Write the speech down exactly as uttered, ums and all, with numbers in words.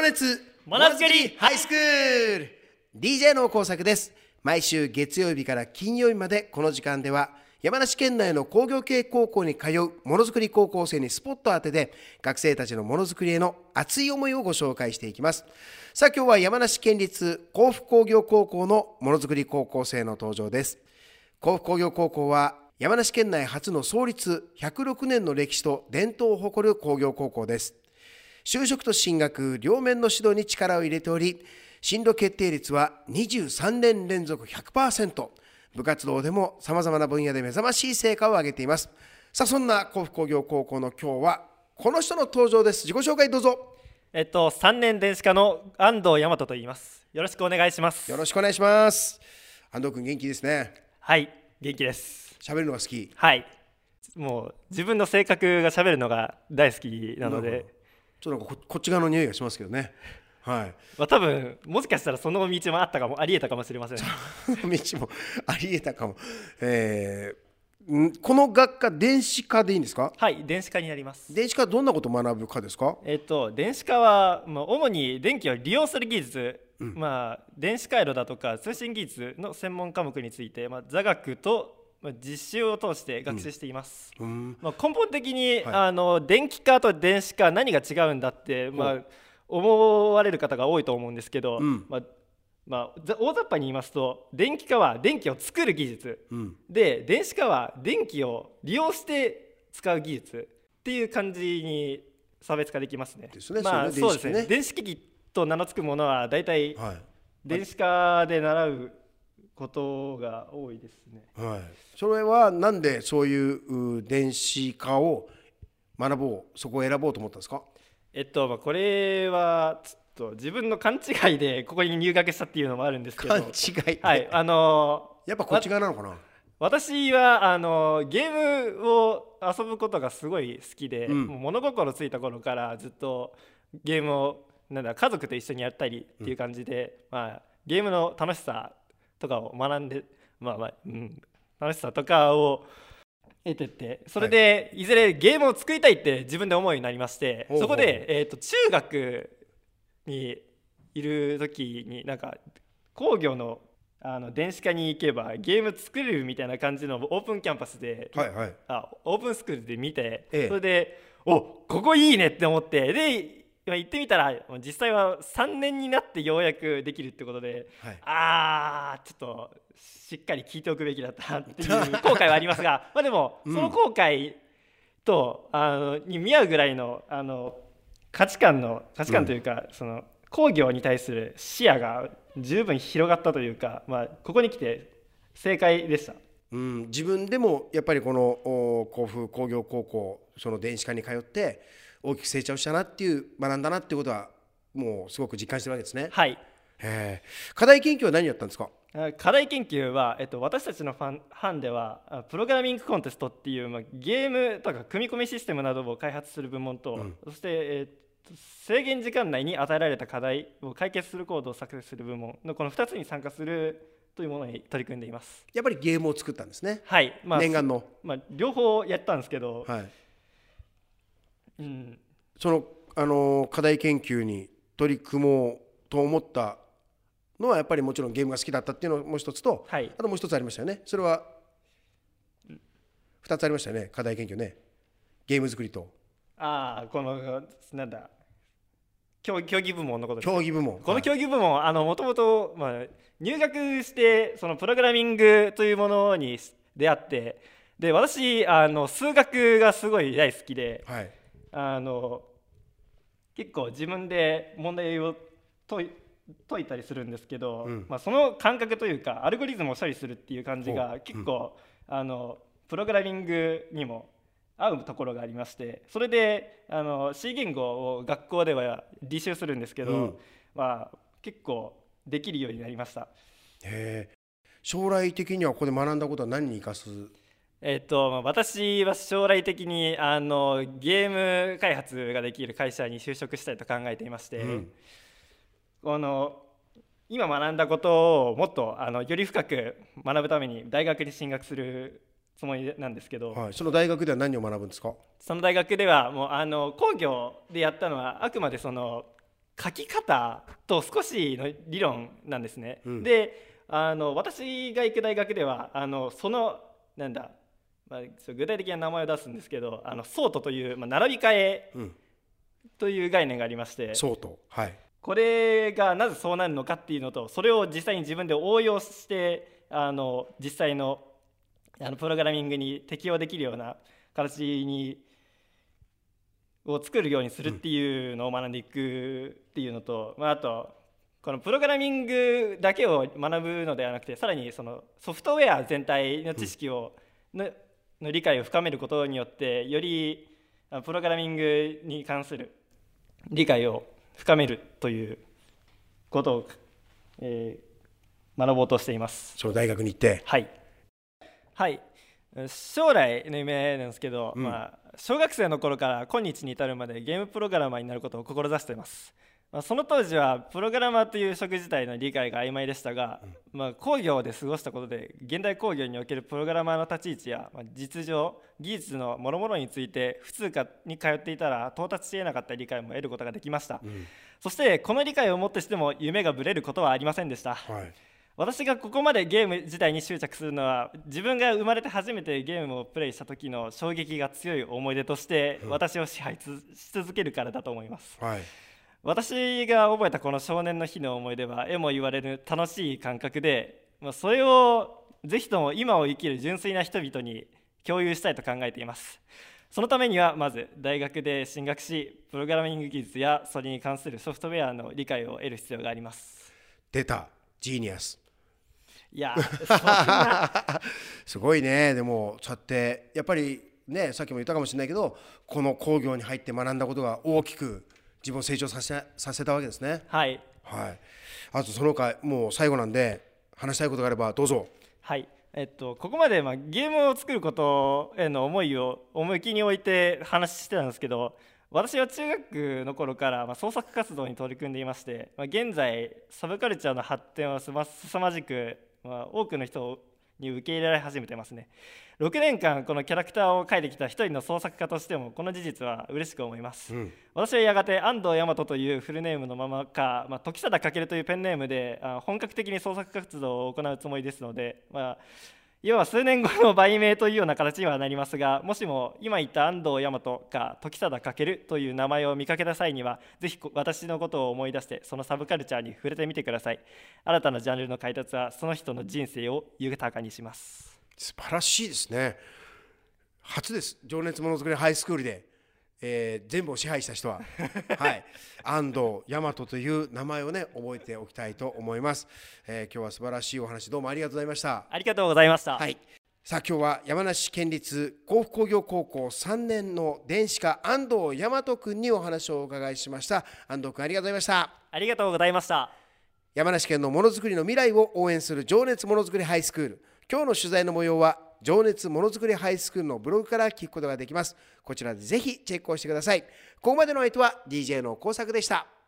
熱ものづくりハイスクール ディージェー の工作です。毎週月曜日から金曜日までこの時間では山梨県内の工業系高校に通うものづくり高校生にスポットを当てて学生たちのものづくりへの熱い思いをご紹介していきます。さあ今日は山梨県立甲府工業高校のものづくり高校生の登場です。甲府工業高校は山梨県内初の創立ひゃくろくねんの歴史と伝統を誇る工業高校です。就職と進学両面の指導に力を入れており、進路決定率はにじゅうさんねん連続 ひゃくパーセント、部活動でもさまざまな分野で目覚ましい成果を上げています。さあそんな甲府工業高校の今日はこの人の登場です。自己紹介どうぞ。 えっとさんねん電子科の安藤大和と言います。よろしくお願いします。 よろしくお願いします。安藤君元気ですね。 はい、元気です。 喋るのが好き。 はい、もう自分の性格が喋るのが大好きなので、 うん、ちょっとなんか こ, こっち側の匂いがしますけどね。はい、 まあ、多分もしかしたらその道もあったかもありえたかもしれません。 道もありえたかも、えー、この学科電子科でいいんですか？ はい、電子科になります。 電子科はどんなことを学ぶ科ですか？ えっと電子科は、まあ、主に電気を利用する技術、うん、まあ、電子回路だとか通信技術の専門科目について、まあ、座学と実習を通して学習しています、うんうん、まあ、根本的に、はい、あの電気科と電子科何が違うんだって、まあ、思われる方が多いと思うんですけど、うん、まあまあ、大雑把に言いますと電気科は電気を作る技術、うん、で電子科は電気を利用して使う技術っていう感じに差別化できますね。 ですね。 まあそうですね。電子機器と名の付くものはだいたい電子科で習うことが多いですね。 はい、それはなんでそういう電子科を学ぼう、そこを選ぼうと思ったんですか？ えっとまあ、これはちょっと自分の勘違いでここに入学したっていうのもあるんですけど。 勘違い、 はい、あのー、やっぱこっち側なのかな。 私はあのゲームを遊ぶことがすごい好きで、うん、もう物心ついた頃からずっとゲームをなんだ家族と一緒にやったりっていう感じで、うん、まあ、ゲームの楽しさとかを学んで、まあまあ、うん、楽しさとかを得てって、それでいずれゲームを作りたいって自分で思うようになりまして、はい、そこで、えーと、中学にいる時になんか工業のあの電子科に行けばゲーム作れるみたいな感じのオープンキャンパスで、 はいはい、 あオープンスクールで見て、 ええ、 それでおここいいねって思って、で行ってみたら実際はさんねんになってようやくできるってことで、はい、あーちょっとしっかり聞いておくべきだったっていう後悔はありますがまあでもその後悔と、うん、あのに見合うぐらいの、あの価値観の価値観というか、うん、その工業に対する視野が十分広がったというか、まあ、ここに来て正解でした。 うん、自分でもやっぱりこの甲府工業高校その電子科に通って大きく成長したなっていう学んだなっていうことはもうすごく実感してるわけですね。 はい。 へー、課題研究は何やったんですか？ 課題研究は、えっと、私たちのファン班ではプログラミングコンテストっていう、まあ、ゲームとか組み込みシステムなどを開発する部門と、うん、そして、えー制限時間内に与えられた課題を解決するコードを作成する部門のこのふたつに参加するというものに取り組んでいます。 やっぱりゲームを作ったんですね。 はい、まあ、 念願の、 まあ、両方やったんですけど、 はい、 うん、 その、あの課題研究に取り組もうと思ったのはやっぱりもちろんゲームが好きだったっていうのもう一つと、はい、あともう一つありましたよね。それはふたつありましたよね、課題研究ね。ゲーム作りと、 ああこのなんだ競技部門のことです。 競技部門、 この競技部門、もともと入学してそのプログラミングというものに出会って、で私あの数学がすごい大好きで、はい、あの結構自分で問題を解い、解いたりするんですけど、うん、まあ、その感覚というかアルゴリズムを処理するっていう感じが結構、うん、あのプログラミングにも合うところがありまして、それであの C 言語を学校では履修するんですけど、うん、まあ、結構できるようになりました。 へー、将来的にはここで学んだことは何に生かす？ えっと、私は将来的にあのゲーム開発ができる会社に就職したいと考えていまして、うん、この今学んだことをもっとあのより深く学ぶために大学に進学するつもりなんですけど、 はい、その大学では何を学ぶんですか？ その大学ではもうあの工業でやったのはあくまでその書き方と少しの理論なんですね、うん、であの私が行く大学ではあのそのなんだ、まあ、具体的な名前を出すんですけど、あのソートという、まあ、並び替えという概念がありまして、うん、 ソート、はい、 これがなぜそうなるのかっていうのと、それを実際に自分で応用してあの実際のあのプログラミングに適用できるような形にを作るようにするっていうのを学んでいくっていうのと、まあ、あとこのプログラミングだけを学ぶのではなくて、さらにそのソフトウェア全体の知識をのの理解を深めることによって、よりプログラミングに関する理解を深めるということを、えー、学ぼうとしています。 その大学に行って、 はいはい、将来の夢なんですけど、うん、まあ、小学生の頃から今日に至るまでゲームプログラマーになることを志しています。まあ、その当時はプログラマーという職自体の理解が曖昧でしたが、うん、まあ、工業で過ごしたことで現代工業におけるプログラマーの立ち位置や、まあ、実情技術の諸々について普通科に通っていたら到達し得なかった理解も得ることができました、うん、そしてこの理解をもってしても夢がぶれることはありませんでした、はい、私がここまでゲーム自体に執着するのは、自分が生まれて初めてゲームをプレイした時の衝撃が強い思い出として私を支配し続けるからだと思います、はい、私が覚えたこの少年の日の思い出はえも言われる楽しい感覚で、それをぜひとも今を生きる純粋な人々に共有したいと考えています。そのためにはまず大学で進学し、プログラミング技術やそれに関するソフトウェアの理解を得る必要があります。 出た、ジーニアス。 いやそんなすごいね。でもそうやってやっぱりね、さっきも言ったかもしれないけど、この工業に入って学んだことが大きく自分を成長させ、させたわけですね。 はい、 はい、あとその他もう最後なんで話したいことがあればどうぞ。 はい、えっと、ここまでまあゲームを作ることへの思いを思い切りに置いて話してたんですけど、私は中学の頃からまあ創作活動に取り組んでいまして、まあ、現在サブカルチャーの発展はすさまじく、まあ、多くの人に受け入れられ始めてますね。ろくねんかんこのキャラクターを描いてきた一人の創作家としてもこの事実は嬉しく思います、うん、私はやがて安藤大和というフルネームのままか、まあ、時貞翔というペンネームであ本格的に創作活動を行うつもりですので、まあ、要は数年後の売名というような形にはなりますが、もしも今言った安藤大和か時貞翔という名前を見かけた際にはぜひ私のことを思い出してそのサブカルチャーに触れてみてください。新たなジャンルの開拓はその人の人生を豊かにします。 素晴らしいですね。初です。情熱ものづくりハイスクールで、えー、全部を支配した人は、はい、安藤大和という名前をね覚えておきたいと思います、えー、今日は素晴らしいお話どうもありがとうございました。 ありがとうございました、 はい、さあ今日は山梨県立甲府工業高校さんねんの電子科安藤大和君にお話をお伺いしました。安藤君ありがとうございました。 ありがとうございました。 山梨県のものづくりの未来を応援する情熱ものづくりハイスクール、今日の取材の模様は情熱ものづくりハイスクールのブログから聞くことができます。こちらでぜひチェックをしてください。ここまでの相手は ディージェー の工作でした。